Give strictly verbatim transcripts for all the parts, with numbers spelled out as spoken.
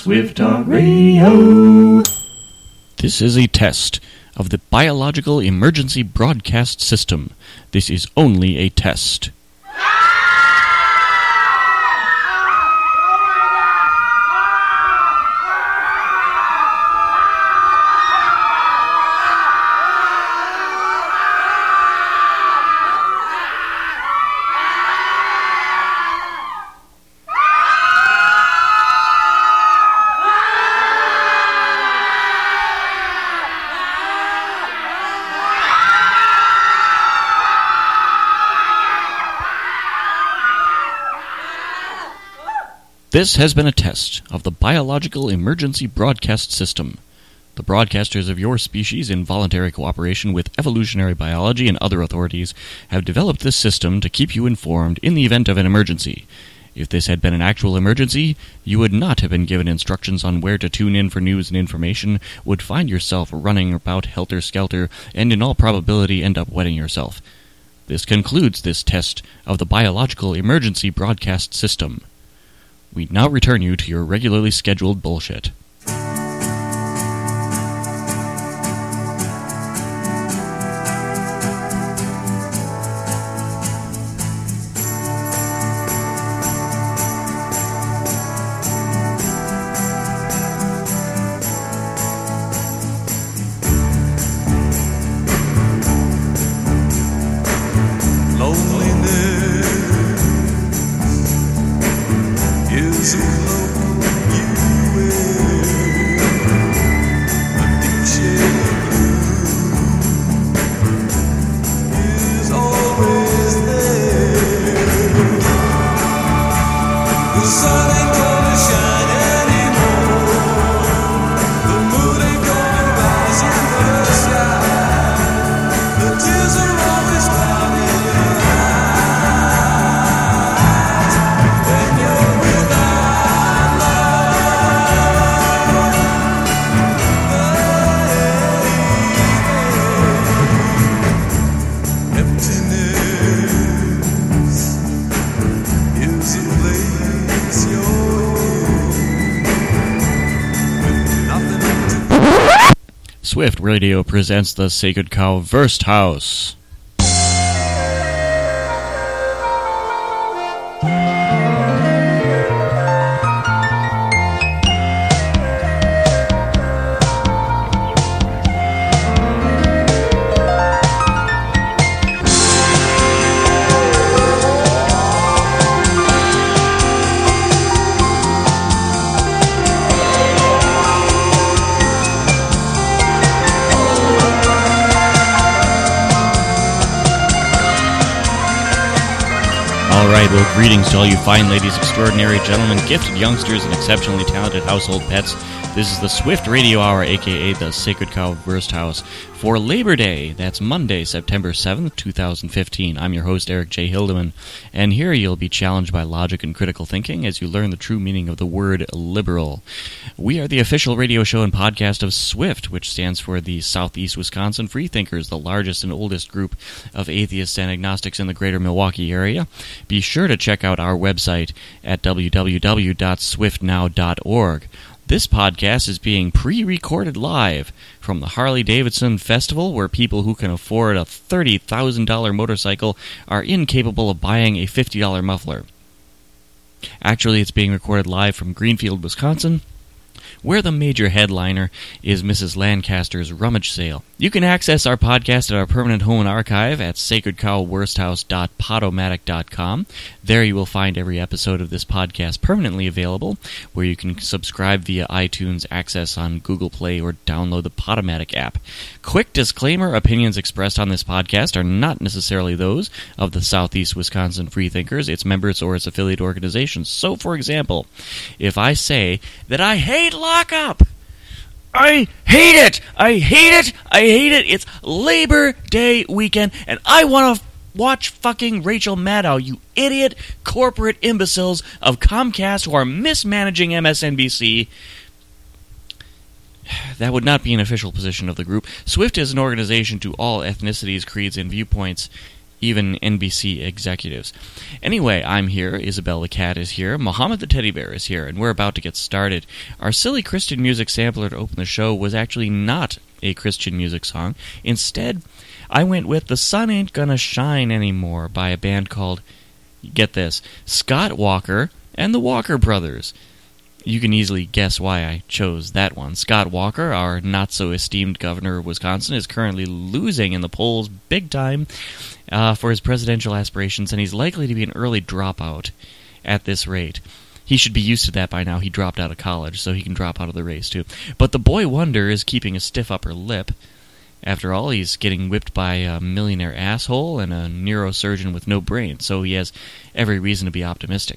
Swift Talk Radio. This is a test of the Biological Emergency Broadcast System. This is only a test. This has been a test of the Biological Emergency Broadcast System. The broadcasters of your species, in voluntary cooperation with evolutionary biology and other authorities, have developed this system to keep you informed in the event of an emergency. If this had been an actual emergency, you would not have been given instructions on where to tune in for news and information, would find yourself running about helter-skelter, and in all probability end up wetting yourself. This concludes this test of the Biological Emergency Broadcast System. We now return you to your regularly scheduled bullshit. Swift Radio presents the Sacred Cow Verst House. Well, greetings to all you fine ladies, extraordinary gentlemen, gifted youngsters, and exceptionally talented household pets. This is the Swift Radio Hour, a k a the Sacred Cow Verst House, for Labor Day. That's Monday, September seventh, two thousand fifteen. I'm your host, Eric J. Hildeman, and here you'll be challenged by logic and critical thinking as you learn the true meaning of the word liberal. We are the official radio show and podcast of SWIFT, which stands for the Southeast Wisconsin Freethinkers, the largest and oldest group of atheists and agnostics in the greater Milwaukee area. Be sure to check out our website at w w w dot swift now dot org. This podcast is being pre-recorded live from the Harley-Davidson Festival, where people who can afford a thirty thousand dollars motorcycle are incapable of buying a fifty dollars muffler. Actually, it's being recorded live from Greenfield, Wisconsin, where the major headliner is Missus Lancaster's rummage sale. You can access our podcast at our permanent home and archive at sacred cow worst house dot podomatic dot com. There you will find every episode of this podcast permanently available, where you can subscribe via iTunes, access on Google Play, or download the Podomatic app. Quick disclaimer, opinions expressed on this podcast are not necessarily those of the Southeast Wisconsin Freethinkers, its members, or its affiliate organizations. So, for example, if I say that I hate lockup, I hate it! I hate it! I hate it! It's Labor Day weekend, and I want to watch fucking Rachel Maddow, you idiot corporate imbeciles of Comcast who are mismanaging M S N B C. That would not be an official position of the group. SWIFT is an organization to all ethnicities, creeds, and viewpoints. even N B C executives. Anyway, I'm here, Isabel the cat is here, Mohammed the teddy bear is here, and we're about to get started. Our silly Christian music sampler to open the show was actually not a Christian music song. Instead, I went with The Sun Ain't Gonna Shine Anymore by a band called, get this, Scott Walker and the Walker Brothers. You can easily guess why I chose that one. Scott Walker, our not-so-esteemed governor of Wisconsin, is currently losing in the polls big time uh, for his presidential aspirations, and he's likely to be an early dropout at this rate. He should be used to that by now. He dropped out of college, so he can drop out of the race, too. But the boy wonder is keeping a stiff upper lip. After all, he's getting whipped by a millionaire asshole and a neurosurgeon with no brain, so he has every reason to be optimistic.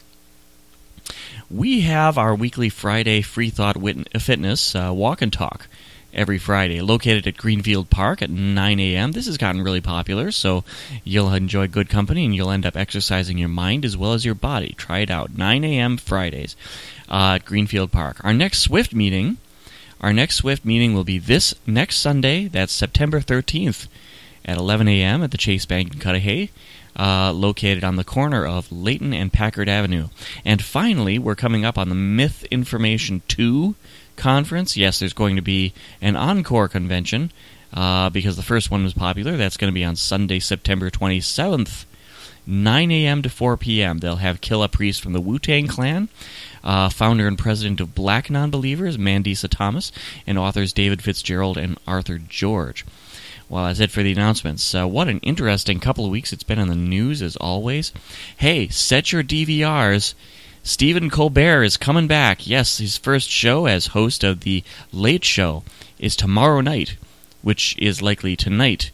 We have our weekly Friday Free Thought Wit- Fitness uh, Walk and Talk every Friday, located at Greenfield Park at nine a.m. This has gotten really popular, so you'll enjoy good company and you'll end up exercising your mind as well as your body. Try it out. nine a.m. Fridays uh, at Greenfield Park. Our next Swift meeting, our next Swift meeting will be this next Sunday. That's September thirteenth at eleven a.m. at the Chase Bank in Cudahy. Uh, located on the corner of Layton and Packard Avenue. And finally, we're coming up on the Myth Information two conference. Yes, there's going to be an encore convention uh, because the first one was popular. That's going to be on Sunday, September twenty-seventh, nine a.m. to four p.m. They'll have Killah Priest from the Wu-Tang Clan, uh, founder and president of Black Nonbelievers, Mandisa Thomas, and authors David Fitzgerald and Arthur George. Well, that's it for the announcements. Uh, what an interesting couple of weeks it's been in the news, as always. Hey, set your D V Rs. Stephen Colbert is coming back. Yes, his first show as host of The Late Show is tomorrow night, which is likely tonight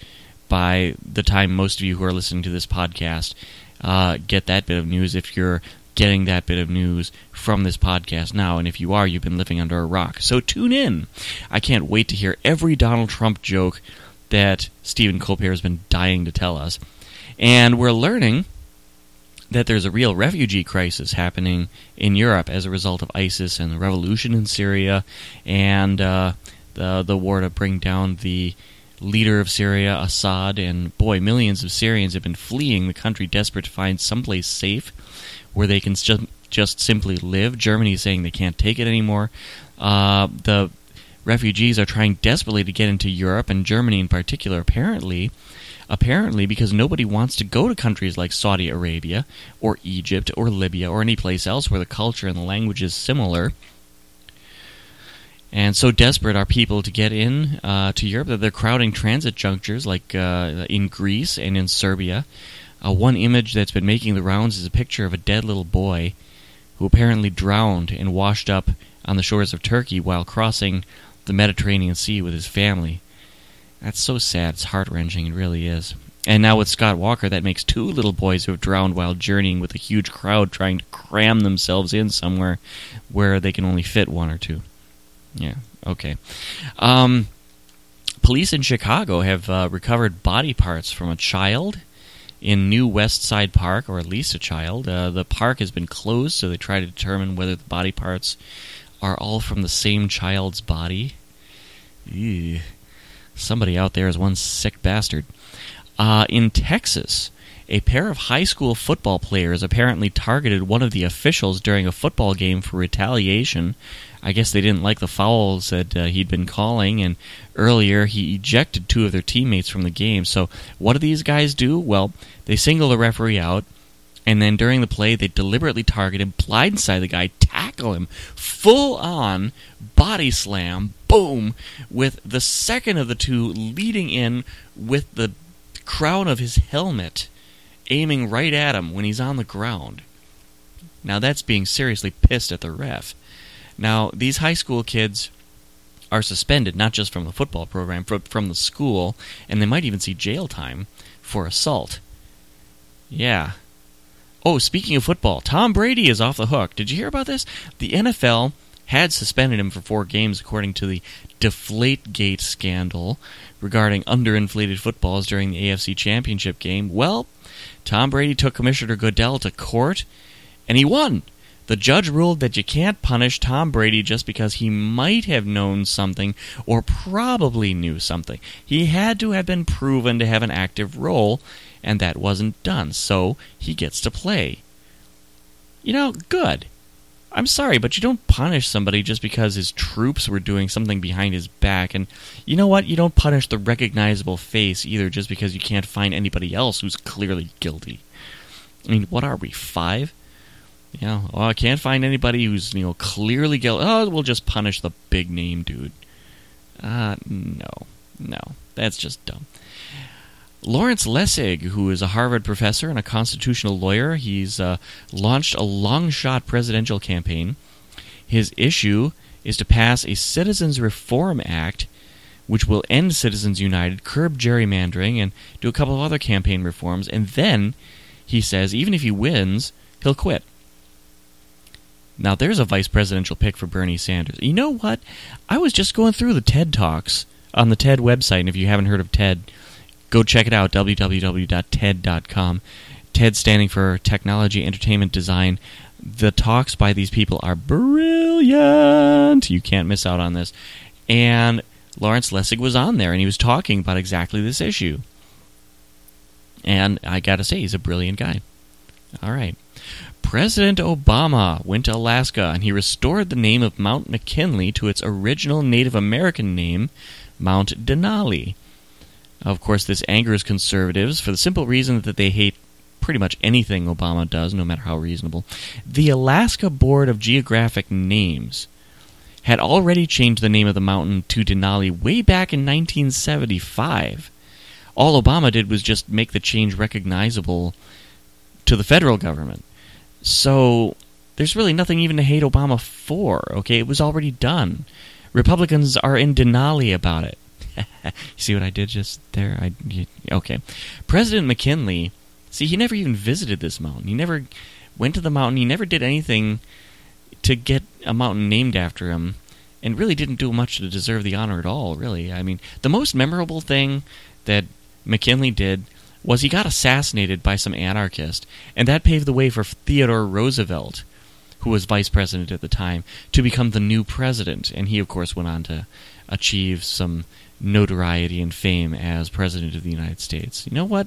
by the time most of you who are listening to this podcast uh, get that bit of news, if you're getting that bit of news from this podcast now. And if you are, you've been living under a rock. So tune in. I can't wait to hear every Donald Trump joke that Stephen Colbert has been dying to tell us. And we're learning that there's a real refugee crisis happening in Europe as a result of ISIS and the revolution in Syria and uh, the, the war to bring down the leader of Syria, Assad. And boy, millions of Syrians have been fleeing the country, desperate to find someplace safe where they can just, just simply live. Germany is saying they can't take it anymore. Uh, the Refugees are trying desperately to get into Europe, and Germany in particular, apparently, apparently because nobody wants to go to countries like Saudi Arabia or Egypt or Libya or any place else where the culture and the language is similar. And so desperate are people to get in uh, to Europe that they're crowding transit junctures like uh, in Greece and in Serbia. Uh, one image that's been making the rounds is a picture of a dead little boy who apparently drowned and washed up on the shores of Turkey while crossing the Mediterranean Sea with his family. That's so sad. It's heart-wrenching. It really is. And now with Scott Walker, that makes two little boys who have drowned while journeying with a huge crowd trying to cram themselves in somewhere where they can only fit one or two. Yeah, okay. Um, police in Chicago have uh, recovered body parts from a child in New West Side Park, or at least a child. Uh, the park has been closed, so they try to determine whether the body parts are all from the same child's body. Ew. Somebody out there is one sick bastard. Uh, in Texas, a pair of high school football players apparently targeted one of the officials during a football game for retaliation. I guess they didn't like the fouls that uh, he'd been calling, and earlier he ejected two of their teammates from the game. So what do these guys do? Well, they single the referee out, and then during the play, they deliberately target him, blindside the guy, tackle him, full-on body slam, boom, with the second of the two leading in with the crown of his helmet aiming right at him when he's on the ground. Now that's being seriously pissed at the ref. Now, these high school kids are suspended, not just from the football program, but from the school, and they might even see jail time for assault. Yeah. Oh, speaking of football, Tom Brady is off the hook. Did you hear about this? The N F L had suspended him for four games according to the Deflategate scandal regarding underinflated footballs during the A F C Championship game. Well, Tom Brady took Commissioner Goodell to court, and he won. The judge ruled that you can't punish Tom Brady just because he might have known something or probably knew something. He had to have been proven to have an active role, and that wasn't done, so he gets to play. You know, good. I'm sorry, but you don't punish somebody just because his troops were doing something behind his back. And you know what? You don't punish the recognizable face either just because you can't find anybody else who's clearly guilty. I mean, what are we, five? You know, oh, I can't find anybody who's, you know, clearly guilty. Oh, we'll just punish the big name dude. Uh, no. No. That's just dumb. Lawrence Lessig, who is a Harvard professor and a constitutional lawyer, he's uh, launched a long-shot presidential campaign. His issue is to pass a Citizens Reform Act, which will end Citizens United, curb gerrymandering, and do a couple of other campaign reforms. And then, he says, even if he wins, he'll quit. Now, there's a vice presidential pick for Bernie Sanders. You know what? I was just going through the TED Talks on the TED website, and if you haven't heard of TED, go check it out, w w w dot ted dot com. TED standing for Technology, Entertainment, Design. The talks by these people are brilliant. You can't miss out on this. And Lawrence Lessig was on there, and he was talking about exactly this issue. And I gotta say, he's a brilliant guy. All right. President Obama went to Alaska, and he restored the name of Mount McKinley to its original Native American name, Mount Denali. Of course, this angers conservatives for the simple reason that they hate pretty much anything Obama does, no matter how reasonable. The Alaska Board of Geographic Names had already changed the name of the mountain to Denali way back in nineteen seventy-five. All Obama did was just make the change recognizable to the federal government. So there's really nothing even to hate Obama for, okay? It was already done. Republicans are in Denali about it. You see what I did just there? I okay. President McKinley, see, he never even visited this mountain. He never went to the mountain. He never did anything to get a mountain named after him, and really didn't do much to deserve the honor at all, really. I mean, the most memorable thing that McKinley did was he got assassinated by some anarchist, and that paved the way for Theodore Roosevelt, who was vice president at the time, to become the new president. And he, of course, went on to achieve some notoriety and fame as President of the United States. You know what?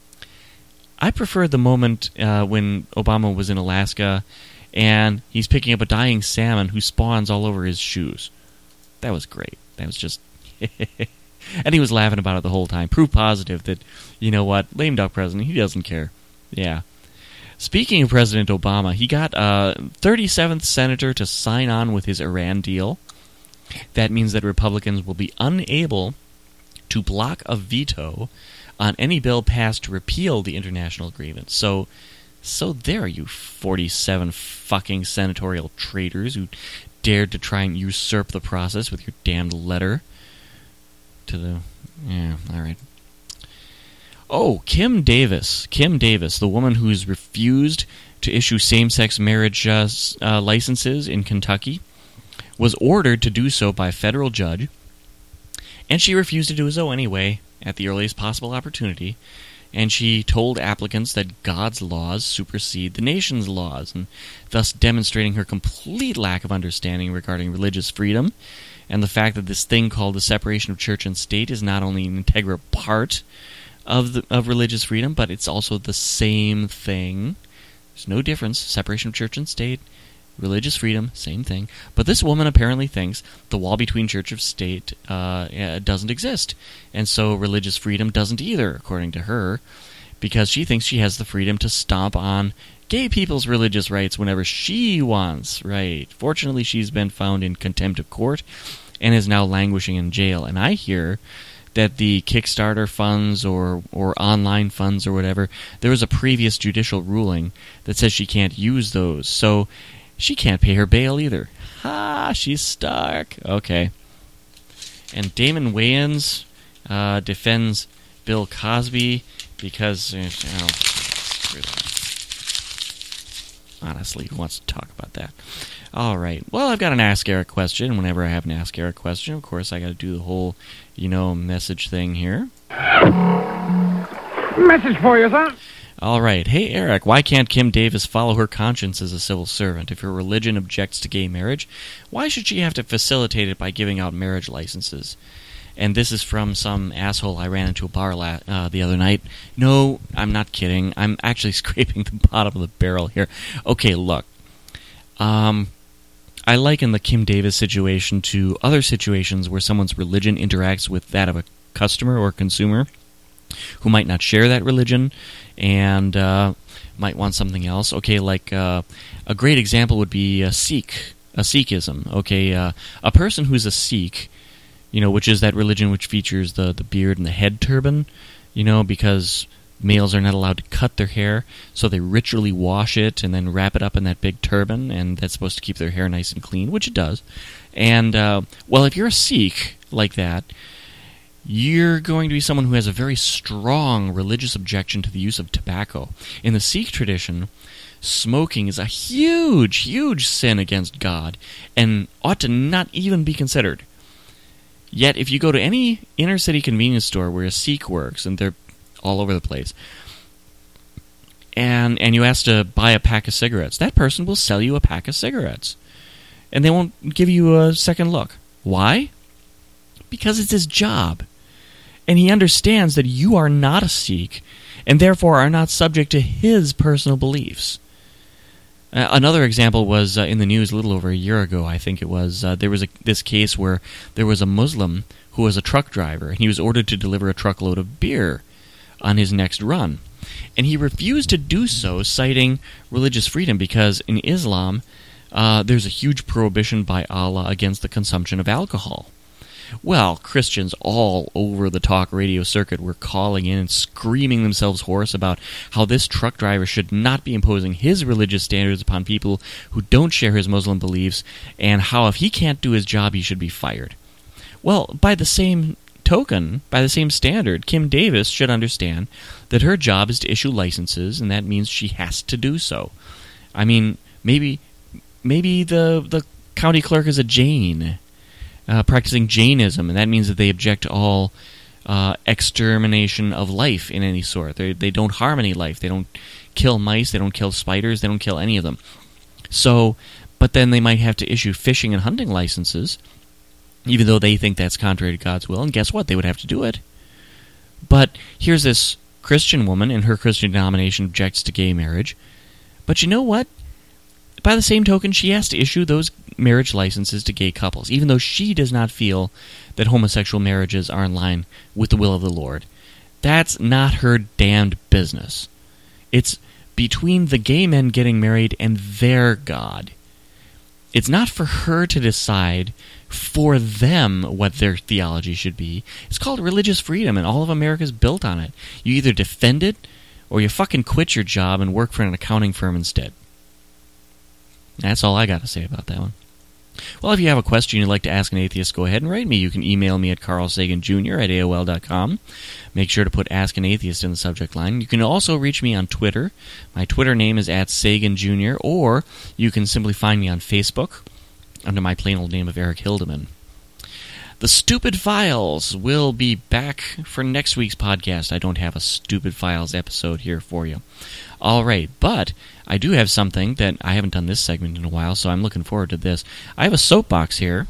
I prefer the moment uh, when Obama was in Alaska and he's picking up a dying salmon who spawns all over his shoes. That was great. That was just... And he was laughing about it the whole time. Proof positive that, you know what, lame duck president, he doesn't care. Yeah. Speaking of President Obama, he got a thirty-seventh senator to sign on with his Iran deal. That means that Republicans will be unable to block a veto on any bill passed to repeal the international agreement. So, so there, you forty-seven fucking senatorial traitors who dared to try and usurp the process with your damned letter to the... Yeah, all right. Oh, Kim Davis. Kim Davis, the woman who's refused to issue same-sex marriage uh, uh, licenses in Kentucky, was ordered to do so by a federal judge, and she refused to do so anyway at the earliest possible opportunity, and she told applicants that God's laws supersede the nation's laws, and thus demonstrating her complete lack of understanding regarding religious freedom, and the fact that this thing called the separation of church and state is not only an integral part of the, of religious freedom, but it's also the same thing. There's no difference. Separation of church and state, religious freedom, same thing. But this woman apparently thinks the wall between church and state uh, doesn't exist, and so religious freedom doesn't either, according to her, because she thinks she has the freedom to stomp on gay people's religious rights whenever she wants, right? Fortunately, she's been found in contempt of court and is now languishing in jail. And I hear that the Kickstarter funds or, or online funds or whatever, there was a previous judicial ruling that says she can't use those. So she can't pay her bail either. Ha! She's stuck. Okay. And Damon Wayans uh, defends Bill Cosby because... Uh, oh, screw that. Honestly, who wants to talk about that? All right. Well, I've got an Ask Eric question. Whenever I have an Ask Eric question, of course, I got to do the whole, you know, message thing here. Message for you, sir. All right. Hey, Eric, why can't Kim Davis follow her conscience as a civil servant? If her religion objects to gay marriage, why should she have to facilitate it by giving out marriage licenses? And this is from some asshole I ran into a bar la- uh, the other night. No, I'm not kidding. I'm actually scraping the bottom of the barrel here. Okay, look. Um, I liken the Kim Davis situation to other situations where someone's religion interacts with that of a customer or consumer who might not share that religion and uh, might want something else. Okay, like uh, a great example would be a Sikh, a Sikhism. Okay, uh, a person who's a Sikh, you know, which is that religion which features the, the beard and the head turban, you know, because males are not allowed to cut their hair, so they ritually wash it and then wrap it up in that big turban, and that's supposed to keep their hair nice and clean, which it does. And, uh, well, if you're a Sikh like that, you're going to be someone who has a very strong religious objection to the use of tobacco. In the Sikh tradition, smoking is a huge, huge sin against God, and ought to not even be considered. Yet, if you go to any inner-city convenience store where a Sikh works, and they're all over the place, and and you ask to buy a pack of cigarettes, that person will sell you a pack of cigarettes. And they won't give you a second look. Why? Because it's his job. And he understands that you are not a Sikh, and therefore are not subject to his personal beliefs. Uh, another example was uh, in the news a little over a year ago, I think it was. Uh, there was a, this case where there was a Muslim who was a truck driver, and he was ordered to deliver a truckload of beer on his next run. And he refused to do so, citing religious freedom, because in Islam, uh, there's a huge prohibition by Allah against the consumption of alcohol. Well, Christians all over the talk radio circuit were calling in and screaming themselves hoarse about how this truck driver should not be imposing his religious standards upon people who don't share his Muslim beliefs, and how if he can't do his job, he should be fired. Well, by the same token, by the same standard, Kim Davis should understand that her job is to issue licenses, and that means she has to do so. I mean, maybe maybe the the county clerk is a Jain, Uh, practicing Jainism, and that means that they object to all uh, extermination of life in any sort. They they don't harm any life. They don't kill mice. They don't kill spiders. They don't kill any of them. So, but then they might have to issue fishing and hunting licenses, even though they think that's contrary to God's will. And guess what? They would have to do it. But here's this Christian woman, and her Christian denomination objects to gay marriage. But you know what? By the same token, she has to issue those marriage licenses to gay couples, even though she does not feel that homosexual marriages are in line with the will of the Lord. That's not her damned business. It's between the gay men getting married and their God. It's not for her to decide for them what their theology should be. It's called religious freedom, and all of America's built on it. You either defend it, or you fucking quit your job and work for an accounting firm instead. That's all I got to say about that one. Well, if you have a question you'd like to ask an atheist, go ahead and write me. You can email me at carl sagan junior at A O L dot com. Make sure to put Ask an Atheist in the subject line. You can also reach me on Twitter. My Twitter name is at Sagan Junior, or you can simply find me on Facebook under my plain old name of Eric Hildeman. The Stupid Files will be back for next week's podcast. I don't have a Stupid Files episode here for you. All right, but I do have something that I haven't done this segment in a while, so I'm looking forward to this. I have a soapbox here,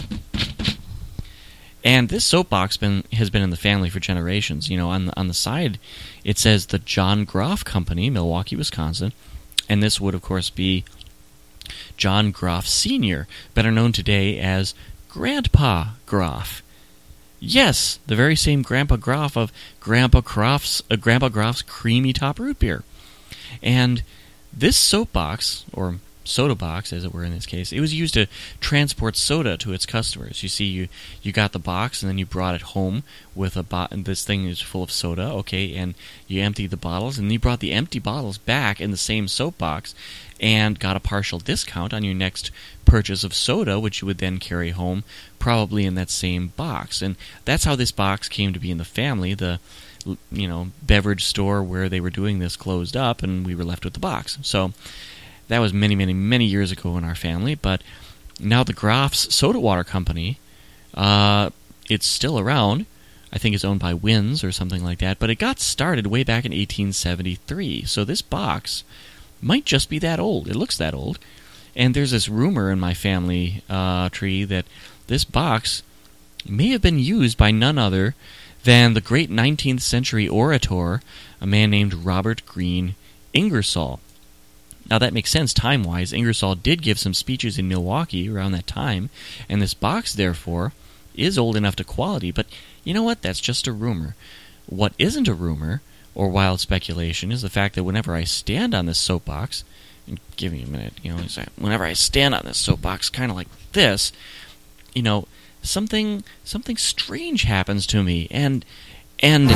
and this soapbox been, has been in the family for generations. You know, on the, on the side, it says the John Groff Company, Milwaukee, Wisconsin, and this would, of course, be John Groff Senior, better known today as Grandpa Groff. Yes, the very same Grandpa Groff of Grandpa Groff's, uh, Grandpa Groff's Creamy Top Root Beer. And this soapbox, or soda box, as it were in this case, it was used to transport soda to its customers. You see, you, you got the box, and then you brought it home with a bo- this thing is full of soda, okay, and you emptied the bottles, and you brought the empty bottles back in the same soapbox, and got a partial discount on your next purchase of soda, which you would then carry home, probably in that same box. And that's how this box came to be in the family. The you know beverage store where they were doing this closed up, and we were left with the box. So that was many, many, many years ago in our family. But now the Groff's Soda Water Company, uh, it's still around. I think it's owned by Wins or something like that. But it got started way back in eighteen seventy-three. So this box might just be that old. It looks that old. And there's this rumor in my family uh, tree that this box may have been used by none other than the great nineteenth century orator, a man named Robert Greene Ingersoll. Now that makes sense time-wise. Ingersoll did give some speeches in Milwaukee around that time, and this box, therefore, is old enough to quality. But you know what? That's just a rumor. What isn't a rumor, or wild speculation, is the fact that whenever I stand on this soapbox, and give me a minute, you know, whenever I stand on this soapbox, kind of like this, you know, something something strange happens to me, and and.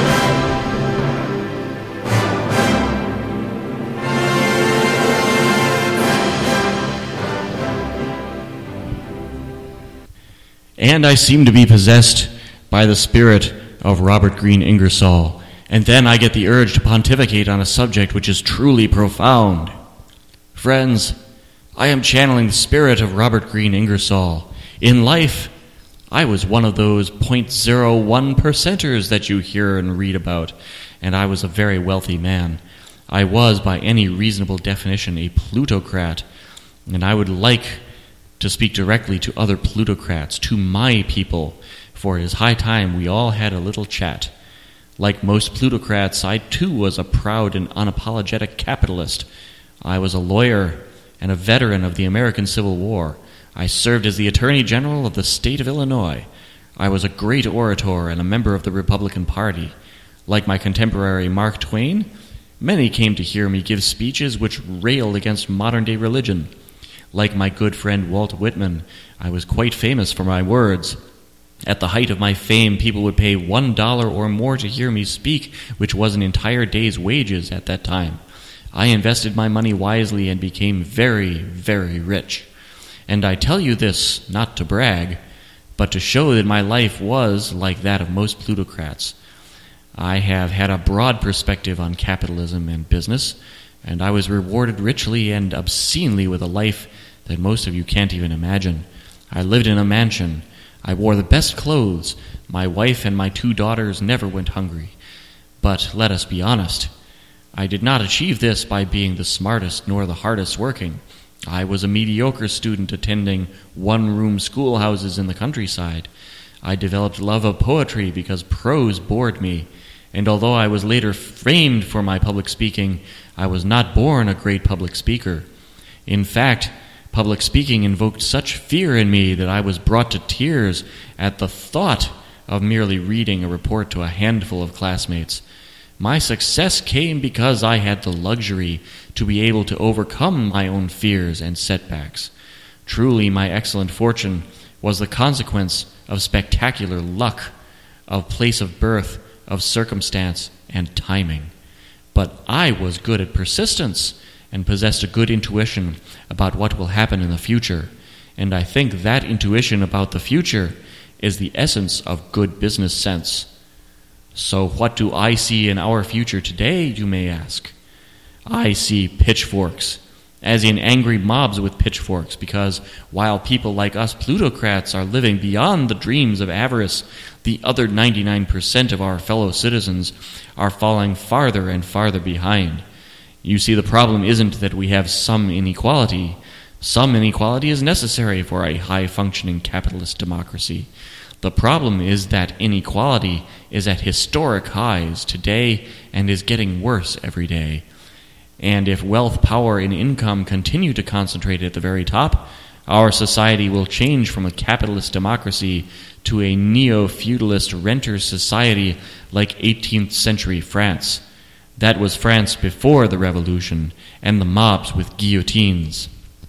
And I seem to be possessed by the spirit of Robert Greene Ingersoll, and then I get the urge to pontificate on a subject which is truly profound. Friends, I am channeling the spirit of Robert Greene Ingersoll. In life, I was one of those zero point zero one percenters that you hear and read about, and I was a very wealthy man. I was, by any reasonable definition, a plutocrat, and I would like to speak directly to other plutocrats, to my people, for it is high time we all had a little chat. Like most plutocrats, I too was a proud and unapologetic capitalist. I was a lawyer and a veteran of the American Civil War. I served as the Attorney General of the state of Illinois. I was a great orator and a member of the Republican Party. Like my contemporary Mark Twain, many came to hear me give speeches which railed against modern-day religion. Like my good friend Walt Whitman, I was quite famous for my words. At the height of my fame, people would pay one dollar or more to hear me speak, which was an entire day's wages at that time. I invested my money wisely and became very, very rich. And I tell you this not to brag, but to show that my life was like that of most plutocrats. I have had a broad perspective on capitalism and business, and I was rewarded richly and obscenely with a life that most of you can't even imagine. I lived in a mansion. I wore the best clothes. My wife and my two daughters never went hungry. But let us be honest. I did not achieve this by being the smartest nor the hardest working. I was a mediocre student attending one-room schoolhouses in the countryside. I developed love of poetry because prose bored me, and although I was later famed for my public speaking, I was not born a great public speaker. In fact, public speaking invoked such fear in me that I was brought to tears at the thought of merely reading a report to a handful of classmates. My success came because I had the luxury to be able to overcome my own fears and setbacks. Truly, my excellent fortune was the consequence of spectacular luck, of place of birth, of circumstance, and timing. But I was good at persistence and possessed a good intuition about what will happen in the future. And I think that intuition about the future is the essence of good business sense. So what do I see in our future today, you may ask? I see pitchforks, as in angry mobs with pitchforks, because while people like us plutocrats are living beyond the dreams of avarice, the other ninety-nine percent of our fellow citizens are falling farther and farther behind. You see, the problem isn't that we have some inequality. Some inequality is necessary for a high-functioning capitalist democracy. The problem is that inequality is at historic highs today and is getting worse every day. And if wealth, power, and income continue to concentrate at the very top, our society will change from a capitalist democracy to a neo-feudalist renter society like eighteenth century France. That was France before the revolution and the mobs with guillotines.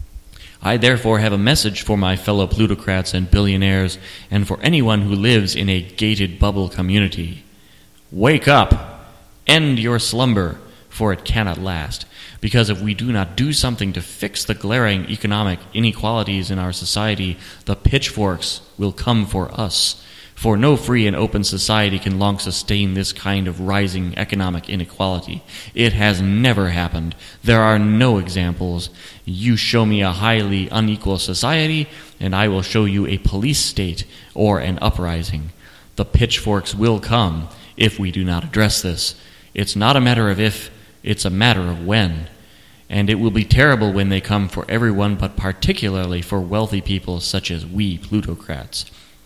I therefore have a message for my fellow plutocrats and billionaires and for anyone who lives in a gated bubble community. Wake up! End your slumber, for it cannot last. Because if we do not do something to fix the glaring economic inequalities in our society, the pitchforks will come for us. For no free and open society can long sustain this kind of rising economic inequality. It has never happened. There are no examples. You show me a highly unequal society, and I will show you a police state or an uprising. The pitchforks will come if we do not address this. It's not a matter of if, it's a matter of when. And it will be terrible when they come for everyone, but particularly for wealthy people such as we plutocrats.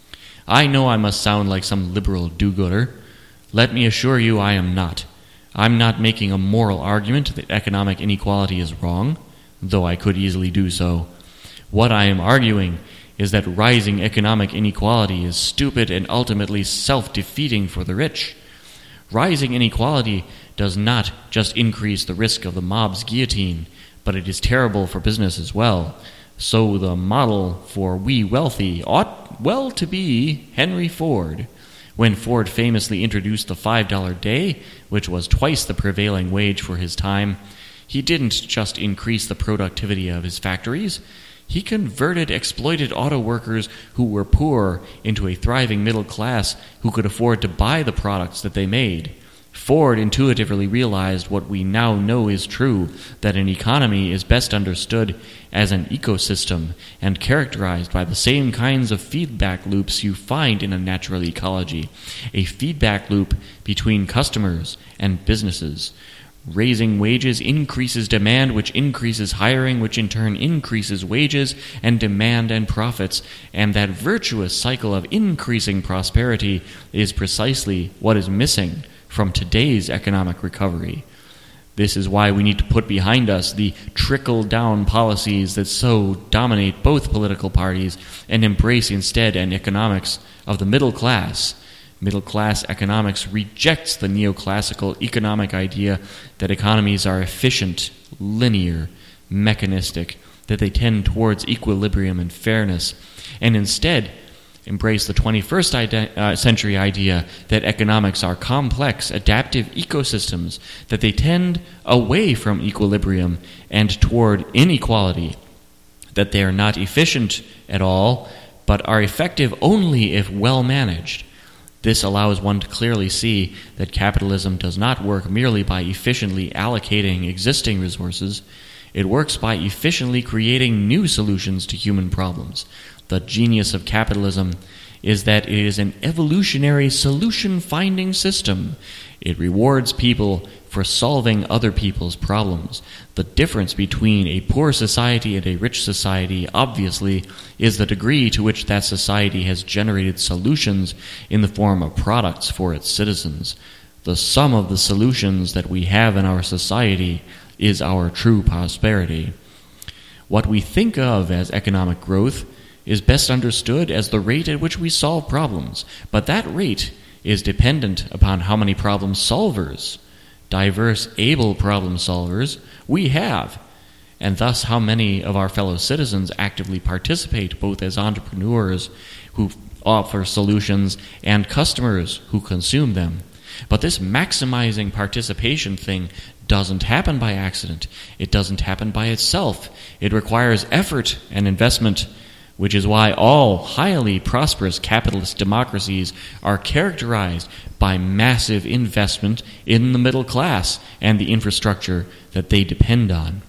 I know I must sound like some liberal do-gooder. Let me assure you I am not. I'm not making a moral argument that economic inequality is wrong, though I could easily do so. What I am arguing is that rising economic inequality is stupid and ultimately self-defeating for the rich. Rising inequality does not just increase the risk of the mob's guillotine, but it is terrible for business as well. So the model for we wealthy ought well to be Henry Ford. When Ford famously introduced the five dollar day, which was twice the prevailing wage for his time, he didn't just increase the productivity of his factories. He converted exploited auto workers who were poor into a thriving middle class who could afford to buy the products that they made. Ford intuitively realized what we now know is true, that an economy is best understood as an ecosystem and characterized by the same kinds of feedback loops you find in a natural ecology, a feedback loop between customers and businesses. Raising wages increases demand, which increases hiring, which in turn increases wages and demand and profits, and that virtuous cycle of increasing prosperity is precisely what is missing from today's economic recovery. This is why we need to put behind us the trickle-down policies that so dominate both political parties and embrace instead an economics of the middle class. Middle-class economics rejects the neoclassical economic idea that economies are efficient, linear, mechanistic, that they tend towards equilibrium and fairness, and instead embrace the twenty-first ide- uh, century idea that economics are complex, adaptive ecosystems, that they tend away from equilibrium and toward inequality, that they are not efficient at all, but are effective only if well managed. This allows one to clearly see that capitalism does not work merely by efficiently allocating existing resources. It works by efficiently creating new solutions to human problems. The genius of capitalism is that it is an evolutionary solution-finding system. It rewards people for solving other people's problems. The difference between a poor society and a rich society, obviously, is the degree to which that society has generated solutions in the form of products for its citizens. The sum of the solutions that we have in our society is our true prosperity. What we think of as economic growth is best understood as the rate at which we solve problems, but that rate is dependent upon how many problem solvers, diverse, able problem solvers, we have, and thus how many of our fellow citizens actively participate both as entrepreneurs who offer solutions and customers who consume them. But this maximizing participation thing doesn't happen by accident. It doesn't happen by itself. It requires effort and investment, which is why all highly prosperous capitalist democracies are characterized by massive investment in the middle class and the infrastructure that they depend on.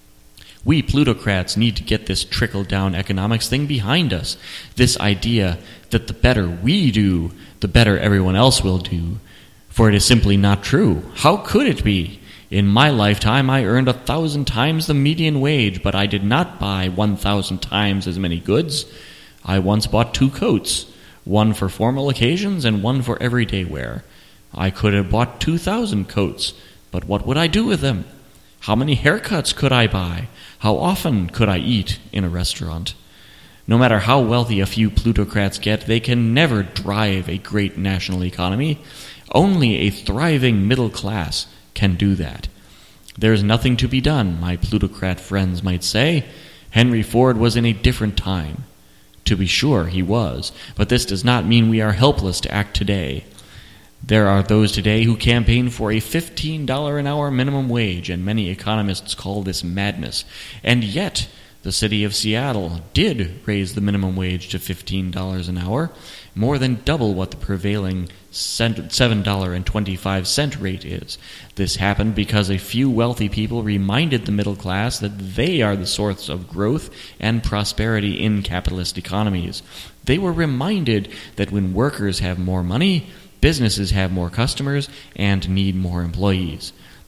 We plutocrats need to get this trickle-down economics thing behind us, this idea that the better we do, the better everyone else will do, for it is simply not true. How could it be? In my lifetime, I earned a thousand times the median wage, but I did not buy one thousand times as many goods. I once bought two coats, one for formal occasions and one for everyday wear. I could have bought two thousand coats, but what would I do with them? How many haircuts could I buy? How often could I eat in a restaurant? No matter how wealthy a few plutocrats get, they can never drive a great national economy. Only a thriving middle class can do that. There is nothing to be done, my plutocrat friends might say. Henry Ford was in a different time. To be sure, he was, but this does not mean we are helpless to act today. There are those today who campaign for a fifteen dollars an hour minimum wage, and many economists call this madness. And yet, the city of Seattle did raise the minimum wage to fifteen dollars an hour, more than double what the prevailing seven dollars and twenty-five cents rate is. This happened because a few wealthy people reminded the middle class that they are the source of growth and prosperity in capitalist economies. They were reminded that when workers have more money, businesses have more customers and need more employees.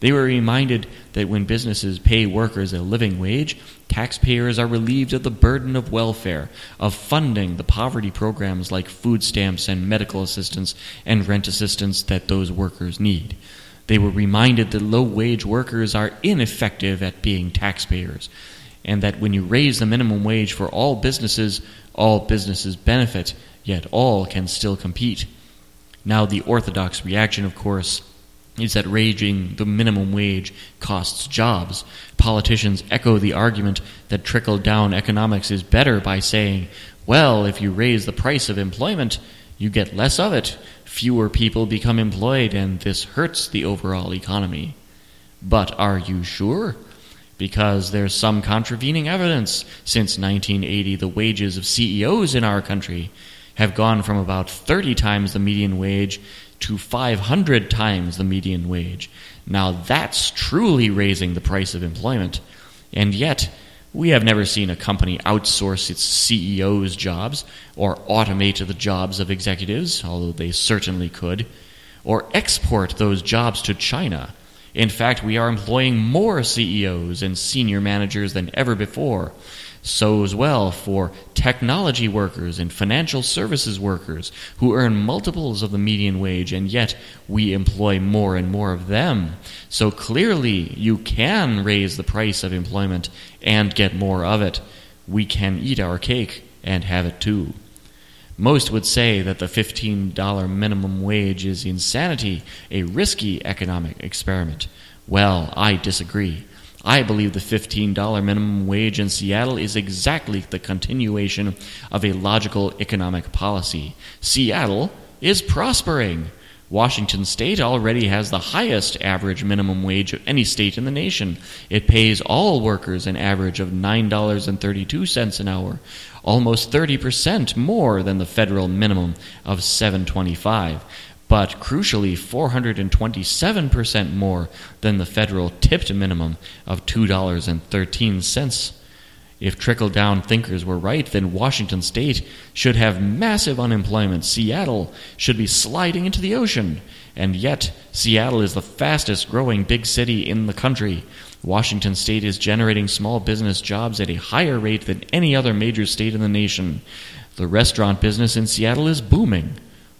They were reminded that when businesses pay workers a living wage, taxpayers are relieved of the burden of welfare, of funding the poverty programs like food stamps and medical assistance and rent assistance that those workers need. They were reminded that low-wage workers are ineffective at being taxpayers, and that when you raise the minimum wage for all businesses, all businesses benefit, yet all can still compete. Now, the orthodox reaction, of course, is that raising the minimum wage costs jobs. Politicians echo the argument that trickle-down economics is better by saying, well, if you raise the price of employment, you get less of it. Fewer people become employed, and this hurts the overall economy. But are you sure? Because there's some contravening evidence. Since nineteen eighty, the wages of C E Os in our country have gone from about thirty times the median wage to five hundred times the median wage. Now that's truly raising the price of employment. And yet, we have never seen a company outsource its C E O's jobs, or automate the jobs of executives, although they certainly could, or export those jobs to China. In fact, we are employing more C E Os and senior managers than ever before. So as well for technology workers and financial services workers who earn multiples of the median wage, and yet we employ more and more of them. So clearly you can raise the price of employment and get more of it. We can eat our cake and have it too. Most would say that the fifteen dollars minimum wage is insanity, a risky economic experiment. Well, I disagree. I believe the fifteen dollars minimum wage in Seattle is exactly the continuation of a logical economic policy. Seattle is prospering. Washington State already has the highest average minimum wage of any state in the nation. It pays all workers an average of nine dollars and thirty-two cents an hour, almost thirty percent more than the federal minimum of seven dollars and twenty-five cents. But crucially, four hundred twenty-seven percent more than the federal tipped minimum of two dollars and thirteen cents. If trickle-down thinkers were right, then Washington State should have massive unemployment. Seattle should be sliding into the ocean. And yet, Seattle is the fastest-growing big city in the country. Washington State is generating small business jobs at a higher rate than any other major state in the nation. The restaurant business in Seattle is booming.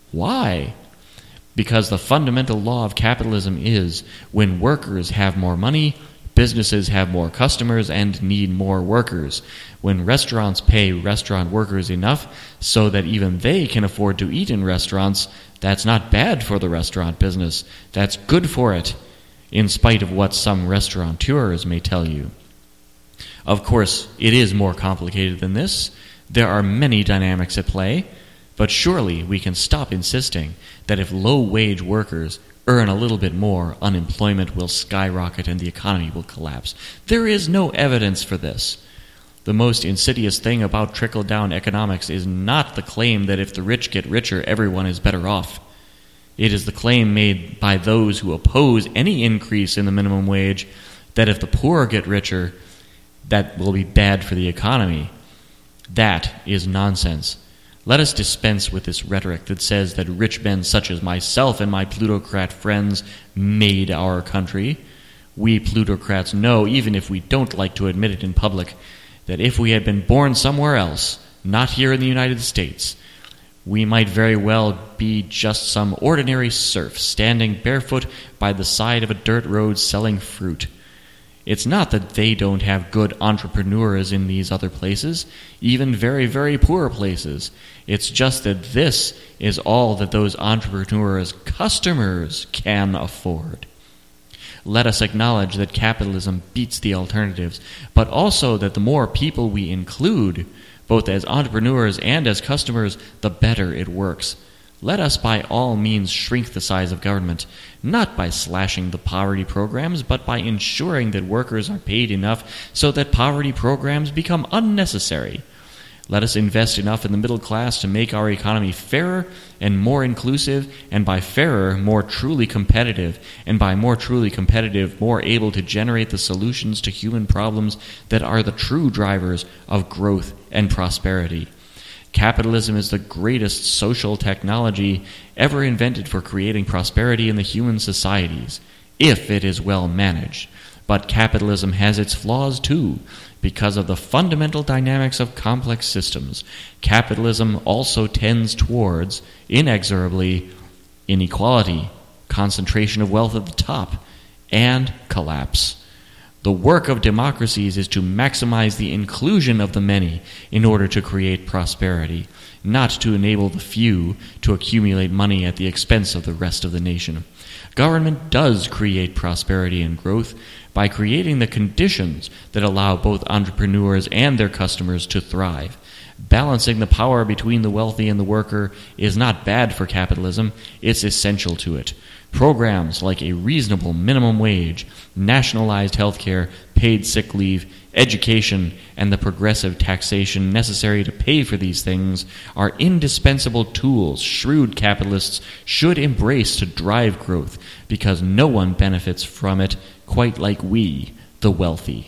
Why? Because the fundamental law of capitalism is when workers have more money, businesses have more customers and need more workers. When restaurants pay restaurant workers enough so that even they can afford to eat in restaurants, that's not bad for the restaurant business. That's good for it, in spite of what some restaurateurs may tell you. Of course, it is more complicated than this. There are many dynamics at play. But surely we can stop insisting that if low-wage workers earn a little bit more, unemployment will skyrocket and the economy will collapse. There is no evidence for this. The most insidious thing about trickle-down economics is not the claim that if the rich get richer, everyone is better off. It is the claim made by those who oppose any increase in the minimum wage that if the poor get richer, that will be bad for the economy. That is nonsense. Let us dispense with this rhetoric that says that rich men such as myself and my plutocrat friends made our country. We plutocrats know, even if we don't like to admit it in public, that if we had been born somewhere else, not here in the United States, we might very well be just some ordinary serf standing barefoot by the side of a dirt road selling fruit. It's not that they don't have good entrepreneurs in these other places, even very, very poor places. It's just that this is all that those entrepreneurs' customers can afford. Let us acknowledge that capitalism beats the alternatives, but also that the more people we include, both as entrepreneurs and as customers, the better it works. Let us by all means shrink the size of government, not by slashing the poverty programs, but by ensuring that workers are paid enough so that poverty programs become unnecessary. Let us invest enough in the middle class to make our economy fairer and more inclusive, and by fairer, more truly competitive, and by more truly competitive, more able to generate the solutions to human problems that are the true drivers of growth and prosperity. Capitalism is the greatest social technology ever invented for creating prosperity in the human societies. if it is well managed. But capitalism has its flaws too. Because of the fundamental dynamics of complex systems, capitalism also tends towards, inexorably, inequality, concentration of wealth at the top, and collapse. The work of democracies is to maximize the inclusion of the many in order to create prosperity, not to enable the few to accumulate money at the expense of the rest of the nation. Government does create prosperity and growth by creating the conditions that allow both entrepreneurs and their customers to thrive. Balancing the power between the wealthy and the worker is not bad for capitalism, it's essential to it. Programs like a reasonable minimum wage, nationalized health care, paid sick leave, education, and the progressive taxation necessary to pay for these things are indispensable tools shrewd capitalists should embrace to drive growth, because no one benefits from it quite like we, the wealthy.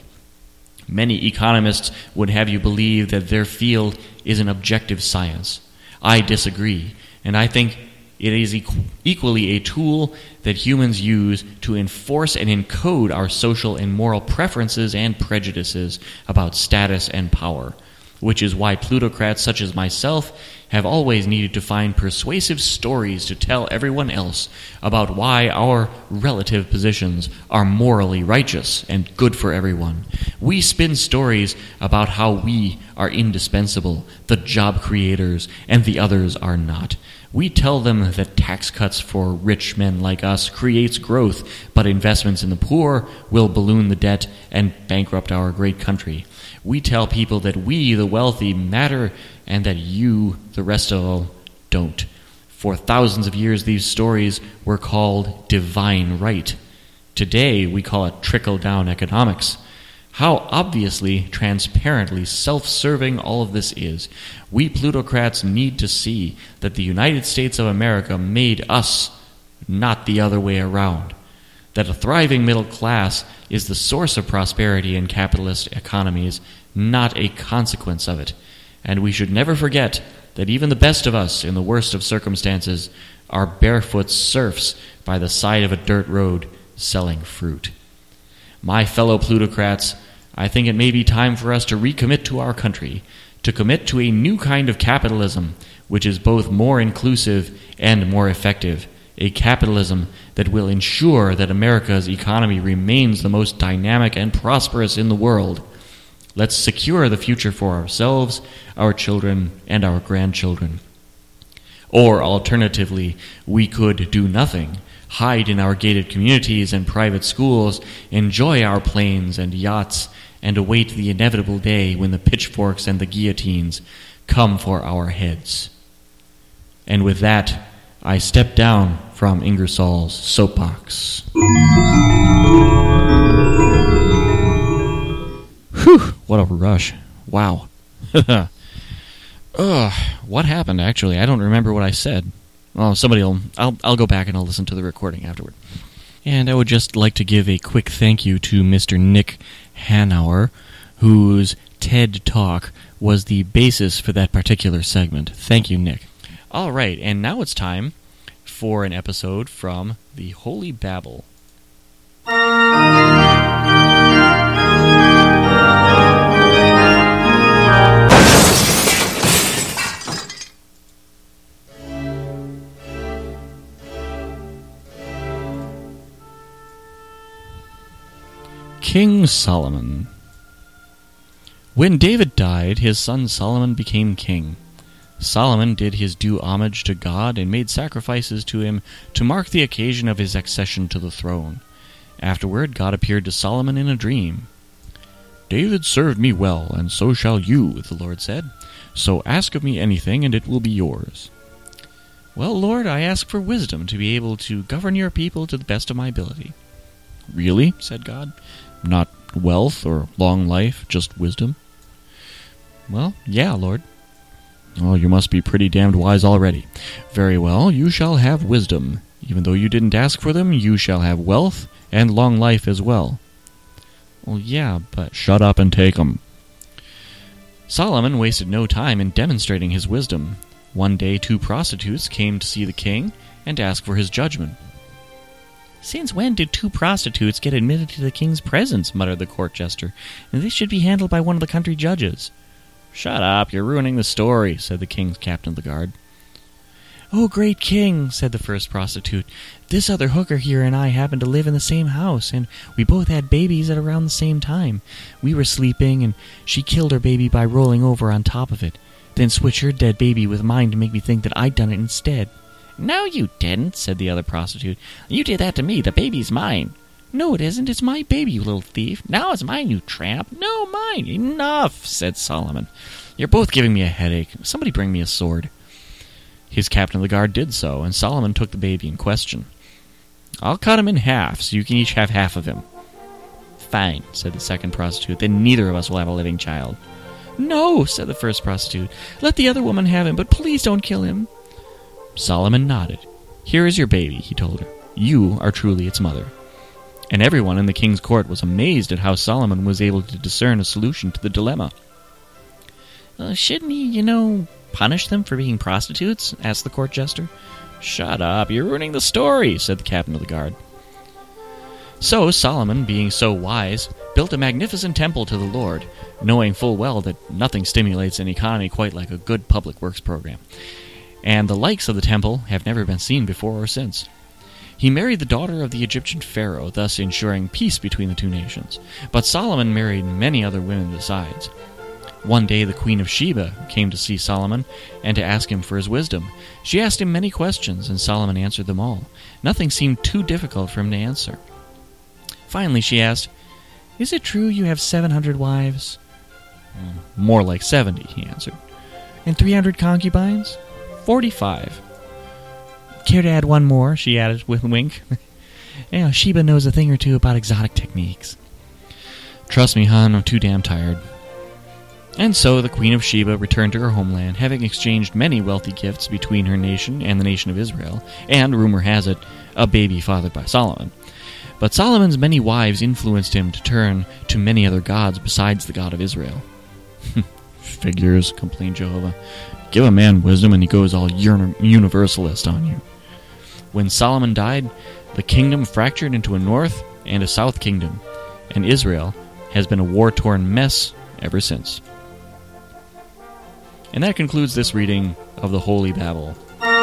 Many economists would have you believe that their field is an objective science. I disagree, and I think it is equ- equally a tool that humans use to enforce and encode our social and moral preferences and prejudices about status and power, which is why plutocrats such as myself have always needed to find persuasive stories to tell everyone else about why our relative positions are morally righteous and good for everyone. We spin stories about how we are indispensable, the job creators, and the others are not. We tell them that tax cuts for rich men like us creates growth, but investments in the poor will balloon the debt and bankrupt our great country. We tell people that we, the wealthy, matter and that you, the rest of all, don't. For thousands of years, these stories were called divine right. Today, we call it trickle-down economics. How obviously, transparently self-serving all of this is. We plutocrats need to see that the United States of America made us, not the other way around. That a thriving middle class is the source of prosperity in capitalist economies, not a consequence of it. And we should never forget that even the best of us, in the worst of circumstances, are barefoot serfs by the side of a dirt road selling fruit. My fellow plutocrats, I think it may be time for us to recommit to our country, to commit to a new kind of capitalism, which is both more inclusive and more effective, a capitalism that will ensure that America's economy remains the most dynamic and prosperous in the world. Let's secure the future for ourselves, our children, and our grandchildren. Or, alternatively, we could do nothing, hide in our gated communities and private schools, enjoy our planes and yachts, and await the inevitable day when the pitchforks and the guillotines come for our heads. And with that, I step down from Ingersoll's soapbox. Whew, what a rush. Wow. Ugh, what happened, actually? I don't remember what I said. Well, somebody will... I'll, I'll go back and I'll listen to the recording afterward. And I would just like to give a quick thank you to Mister Nick Hanauer, whose TED Talk was the basis for that particular segment. Thank you, Nick. All right, and now it's time for an episode from the Holy Babel. King Solomon. When David died, his son Solomon became king. Solomon did his due homage to God and made sacrifices to him to mark the occasion of his accession to the throne. Afterward, God appeared to Solomon in a dream. "David served me well, and so shall you," the Lord said. "So ask of me anything, and it will be yours." "Well, Lord, I ask for wisdom to be able to govern your people to the best of my ability." "Really?" said God. "Not wealth or long life, just wisdom?" "Well, yeah, Lord." "Oh, you must be pretty damned wise already. Very well, you shall have wisdom. Even though you didn't ask for them, you shall have wealth and long life as well." "Well, yeah, but..." "Shut up and take 'em." Solomon wasted no time in demonstrating his wisdom. One day, two prostitutes came to see the king and ask for his judgment. "Since when did two prostitutes get admitted to the king's presence?" muttered the court jester. "This should be handled by one of the country judges." "Shut up, you're ruining the story," said the king's captain of the guard. "Oh, great king," said the first prostitute, "this other hooker here and I happened to live in the same house, and we both had babies at around the same time. We were sleeping, and she killed her baby by rolling over on top of it, then switched her dead baby with mine to make me think that I'd done it instead." "No, you didn't," said the other prostitute. "You did that to me. The baby's mine." "No, it isn't. It's my baby, you little thief." "Now it's mine, you tramp." "No, mine." "Enough," said Solomon. "You're both giving me a headache. Somebody bring me a sword." His captain of the guard did so, and Solomon took the baby in question. "I'll cut him in half, so you can each have half of him." "Fine," said the second prostitute. "Then neither of us will have a living child." "No," said the first prostitute. "Let the other woman have him, but please don't kill him." Solomon nodded. "Here is your baby," he told her. "You are truly its mother." And everyone in the king's court was amazed at how Solomon was able to discern a solution to the dilemma. Uh, shouldn't he, you know, punish them for being prostitutes?" asked the court jester. "Shut up, you're ruining the story," said the captain of the guard. So Solomon, being so wise, built a magnificent temple to the Lord, knowing full well that nothing stimulates an economy quite like a good public works program. And the likes of the temple have never been seen before or since. He married the daughter of the Egyptian pharaoh, thus ensuring peace between the two nations. But Solomon married many other women besides. One day the Queen of Sheba came to see Solomon and to ask him for his wisdom. She asked him many questions, and Solomon answered them all. Nothing seemed too difficult for him to answer. Finally she asked, "Is it true you have seven hundred wives?" "More like seventy," he answered. "And three hundred concubines?" Forty-five. "Care to add one more?" she added with a wink. "Yeah, Sheba knows a thing or two about exotic techniques." "Trust me, hon, I'm too damn tired." And so the Queen of Sheba returned to her homeland, having exchanged many wealthy gifts between her nation and the nation of Israel, and, rumor has it, a baby fathered by Solomon. But Solomon's many wives influenced him to turn to many other gods besides the God of Israel. "Figures," complained Jehovah. "Give a man wisdom and he goes all uni- universalist on you." When Solomon died, the kingdom fractured into a north and a south kingdom, and Israel has been a war-torn mess ever since. And that concludes this reading of the Holy Babel.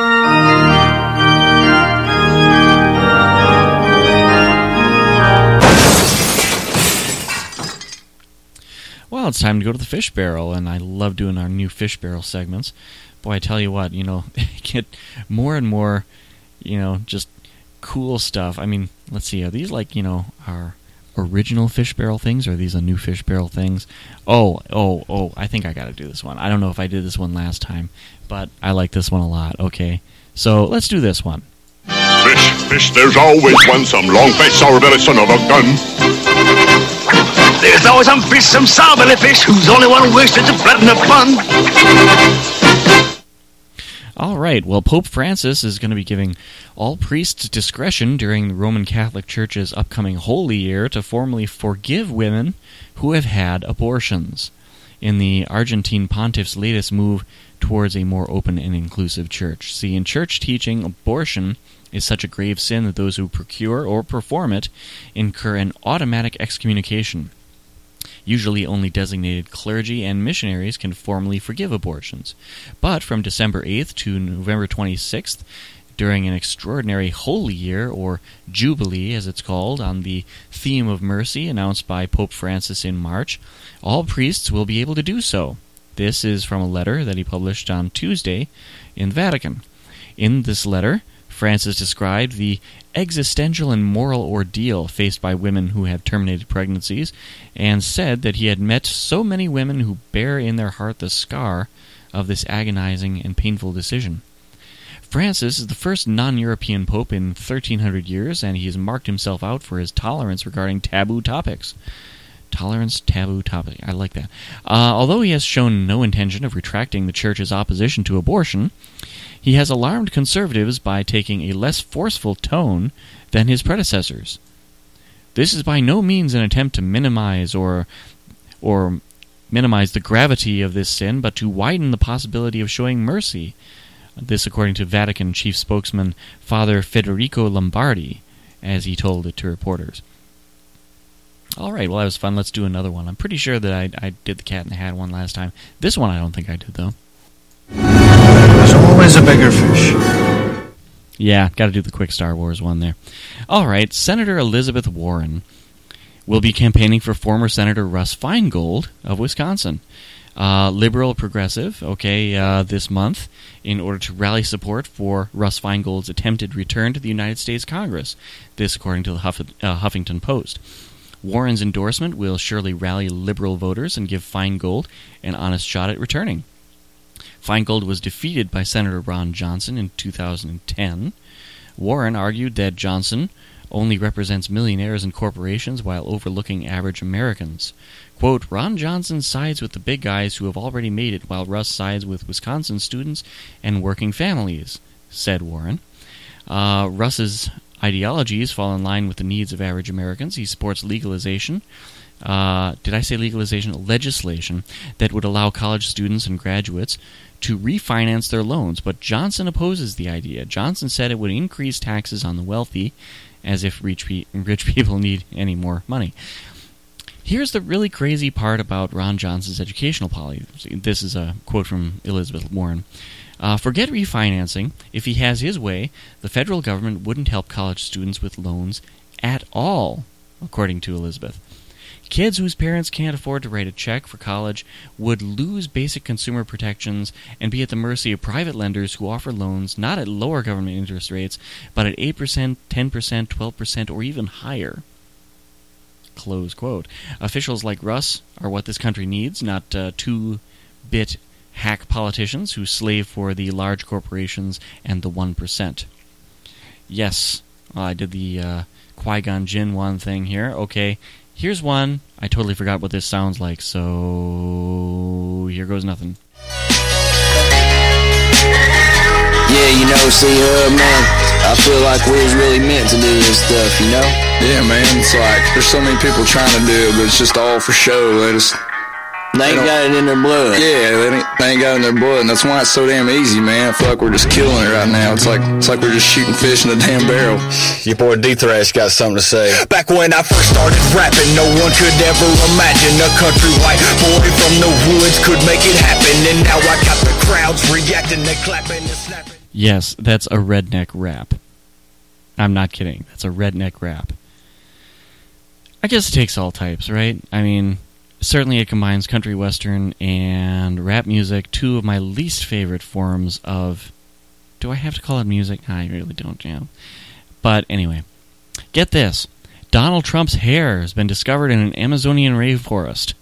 Well, it's time to go to the fish barrel, and I love doing our new fish barrel segments. Boy, I tell you what, you know, get more and more, you know, just cool stuff. I mean, let's see, are these like, you know, our original fish barrel things, or are these a new fish barrel things? Oh, oh, oh, I think I gotta do this one. I don't know if I did this one last time, but I like this one a lot, okay? So, let's do this one. Fish, fish, there's always one, some long face, sour-belly son of a gun. There's always some fish, some sour-belly fish, who's only one who wishes to blood and have fun. All right, well, Pope Francis is going to be giving all priests discretion during the Roman Catholic Church's upcoming Holy Year to formally forgive women who have had abortions, in the Argentine pontiff's latest move towards a more open and inclusive church. See, in church teaching, abortion is such a grave sin that those who procure or perform it incur an automatic excommunication. Usually only designated clergy and missionaries can formally forgive abortions. But from December eighth to November twenty-sixth, during an extraordinary Holy Year, or Jubilee as it's called, on the theme of mercy announced by Pope Francis in March, all priests will be able to do so. This is from a letter that he published on Tuesday in the Vatican. In this letter, Francis described the existential and moral ordeal faced by women who have terminated pregnancies, and said that he had met so many women who bear in their heart the scar of this agonizing and painful decision. Francis is the first non-European pope in thirteen hundred years, and he has marked himself out for his tolerance regarding taboo topics. Tolerance, taboo topic. I like that. Uh, although he has shown no intention of retracting the Church's opposition to abortion, he has alarmed conservatives by taking a less forceful tone than his predecessors. This is by no means an attempt to minimize or or minimize the gravity of this sin, but to widen the possibility of showing mercy. This according to Vatican chief spokesman Father Federico Lombardi. as he told it to reporters. All right, well, that was fun. Let's do another one. I'm pretty sure that I, I did the Cat in the Hat one last time. This one I don't think I did, though. There's always a bigger fish. Yeah, got to do the quick Star Wars one there. All right, Senator Elizabeth Warren will be campaigning for former Senator Russ Feingold of Wisconsin. Uh, liberal progressive, okay, uh, this month, in order to rally support for Russ Feingold's attempted return to the United States Congress. This according to the Huff- uh, Huffington Post. Warren's endorsement will surely rally liberal voters and give Feingold an honest shot at returning. Feingold was defeated by Senator Ron Johnson in two thousand ten. Warren argued that Johnson only represents millionaires and corporations while overlooking average Americans. Quote, Ron Johnson sides with the big guys who have already made it, while Russ sides with Wisconsin students and working families, said Warren. Uh, Russ's ideologies fall in line with the needs of average Americans. He supports legalization. Uh, did I say legalization? Legislation that would allow college students and graduates to refinance their loans. But Johnson opposes the idea. Johnson said it would increase taxes on the wealthy, as if rich, pe- rich people need any more money. Here's the really crazy part about Ron Johnson's educational policy. This is a quote from Elizabeth Warren. Uh, forget refinancing. If he has his way, the federal government wouldn't help college students with loans at all, according to Elizabeth. Kids whose parents can't afford to write a check for college would lose basic consumer protections and be at the mercy of private lenders who offer loans not at lower government interest rates, but at eight percent, ten percent, twelve percent, or even higher. Close quote. Officials like Russ are what this country needs, not uh, two-bit hack politicians who slave for the large corporations and the one percent. Yes, well, I did the uh, Qui-Gon Jinn one thing here. Okay, here's one. I totally forgot what this sounds like, so here goes nothing. Yeah, you know, see, uh, man, I feel like we was really meant to do this stuff, you know? Yeah, man, it's like, there's so many people trying to do it, but it's just all for show. They just... They ain't got it in their blood. Yeah, they ain't, they ain't got it in their blood, and that's why it's so damn easy, man. I feel like we're just killing it right now. It's like it's like we're just shooting fish in a damn barrel. Your boy D-Thrash got something to say. Back when I first started rapping, no one could ever imagine a country white boy from the woods could make it happen. And now I got the crowds reacting, they clapping and snapping. Yes, that's a redneck rap. I'm not kidding. That's a redneck rap. I guess it takes all types, right? I mean... Certainly it combines country western and rap music, two of my least favorite forms of... Do I have to call it music? I really don't, yeah. But anyway, get this. Donald Trump's hair has been discovered in an Amazonian rainforest.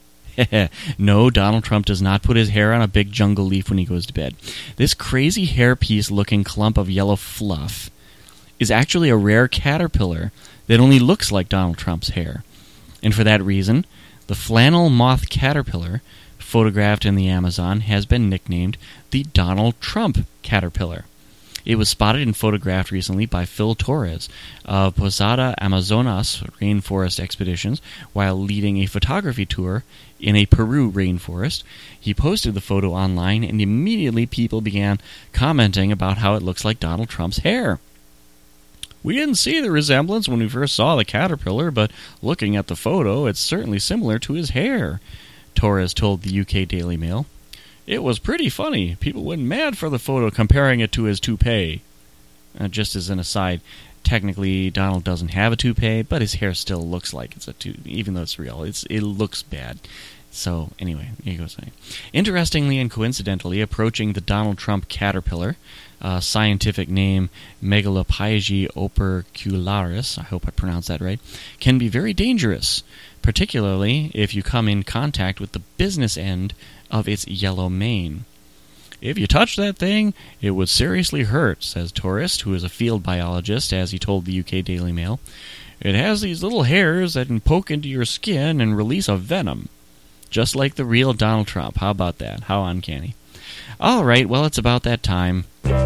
No, Donald Trump does not put his hair on a big jungle leaf when he goes to bed. This crazy hairpiece-looking clump of yellow fluff is actually a rare caterpillar that only looks like Donald Trump's hair. And for that reason... The flannel moth caterpillar, photographed in the Amazon, has been nicknamed the Donald Trump caterpillar. It was spotted and photographed recently by Phil Torres of Posada Amazonas Rainforest Expeditions while leading a photography tour in a Peru rainforest. He posted the photo online, and immediately people began commenting about how it looks like Donald Trump's hair. We didn't see the resemblance when we first saw the caterpillar, but looking at the photo, it's certainly similar to his hair, Torres told the U K Daily Mail. It was pretty funny. People went mad for the photo, comparing it to his toupee. Uh, just as an aside, technically Donald doesn't have a toupee, but his hair still looks like it's a toupee, even though it's real. It's It looks bad. So, anyway, here goes. Interestingly and coincidentally, approaching the Donald Trump caterpillar, uh, scientific name Megalopyge opercularis, I hope I pronounced that right, can be very dangerous, particularly if you come in contact with the business end of its yellow mane. If you touch that thing, it would seriously hurt, says Torres, who is a field biologist, as he told the U K Daily Mail. It has these little hairs that can poke into your skin and release a venom. Just like the real Donald Trump. How about that? How uncanny. All right, well, it's about that time.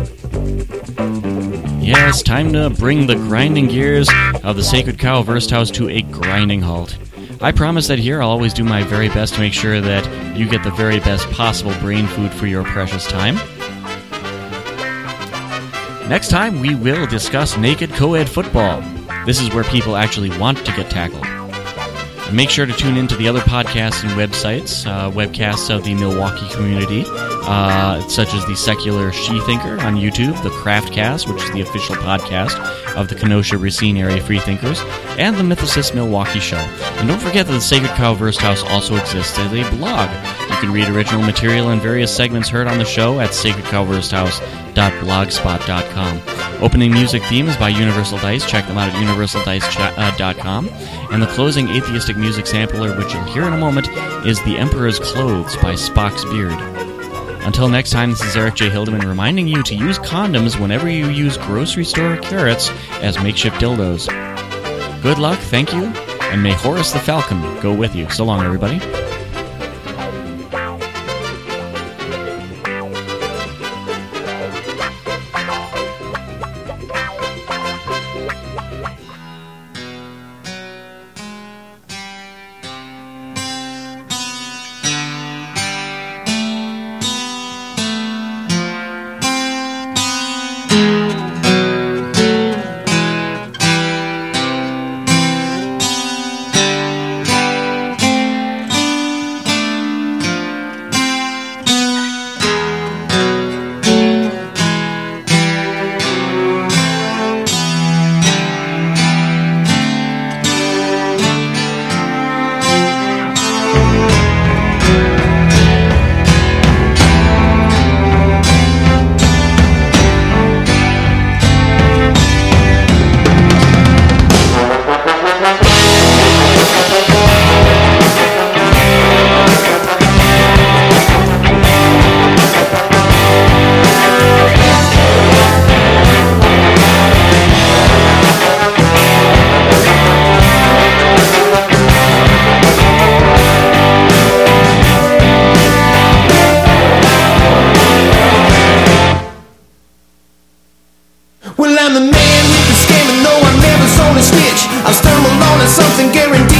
Yeah, it's time to bring the grinding gears of the Sacred Cow Verse House to a grinding halt. I promise that here I'll always do my very best to make sure that you get the very best possible brain food for your precious time. Next time, we will discuss naked co-ed football. This is where people actually want to get tackled. And make sure to tune in to the other podcasts and websites, uh, webcasts of the Milwaukee community, uh, such as the Secular She-Thinker on YouTube, the Craftcast, which is the official podcast of the Kenosha Racine area freethinkers, and the Mythicist Milwaukee Show. And don't forget that the Sacred Cow Verse House also exists as a blog. You can read original material and various segments heard on the show at sacred cow verse house dot blogspot dot com. Opening music theme is by Universal Dice. Check them out at universal dice dot com. And the closing atheistic music sampler, which you'll hear in a moment, is The Emperor's Clothes by Spock's Beard. Until next time, this is Eric J. Hildeman reminding you to use condoms whenever you use grocery store carrots as makeshift dildos. Good luck, thank you, and may Horus the Falcon go with you. So long, everybody. Well, I'm the man with the scam, and no, I never sold a stitch. I've stumbled on something guaranteed.